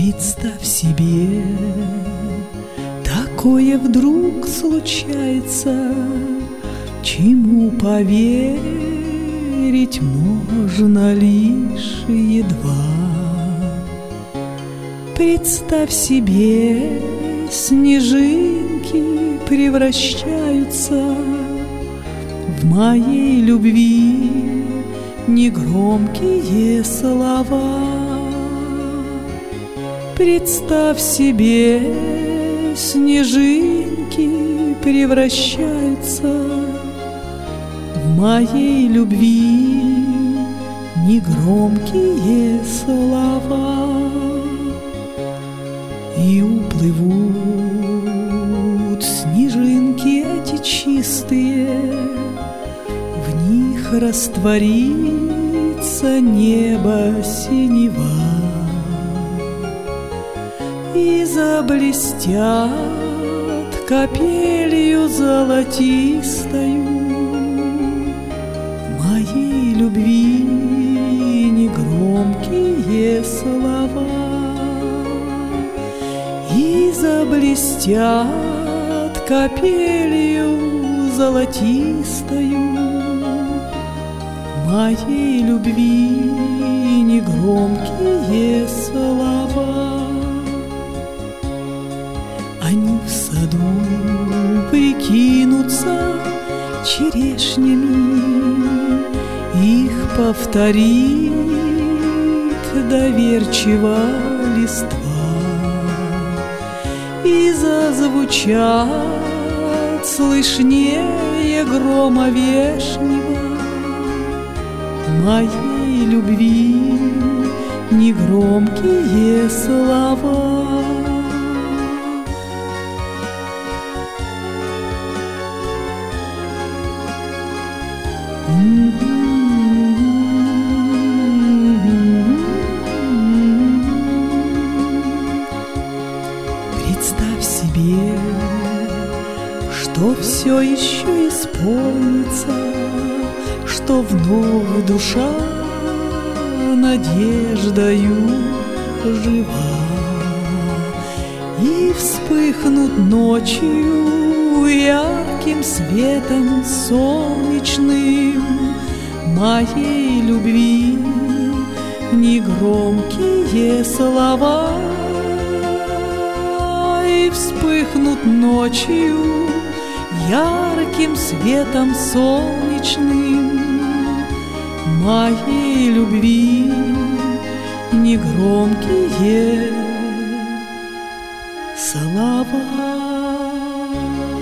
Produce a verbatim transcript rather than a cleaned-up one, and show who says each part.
Speaker 1: Представь себе, такое вдруг случается, чему поверить можно лишь едва. Представь себе, снежинки превращаются в моей любви негромкие слова. Представь себе, снежинки превращаются в моей любви негромкие слова. И уплывут снежинки эти чистые, в них растворится небо синева. И заблестят капелью золотистою моей любви негромкие слова. И заблестят капелью золотистою моей любви негромкие слова. Они в саду прикинутся черешнями, их повторит доверчиво листва. И зазвучат слышнее грома вешнего моей любви негромкие слова. Представь себе, что все еще исполнится, что вновь душа надеждою жива. И вспыхнут ночью ярким светом солнечным моей любви негромкие слова. И вспыхнут ночью ярким светом солнечным моей любви негромкие слова.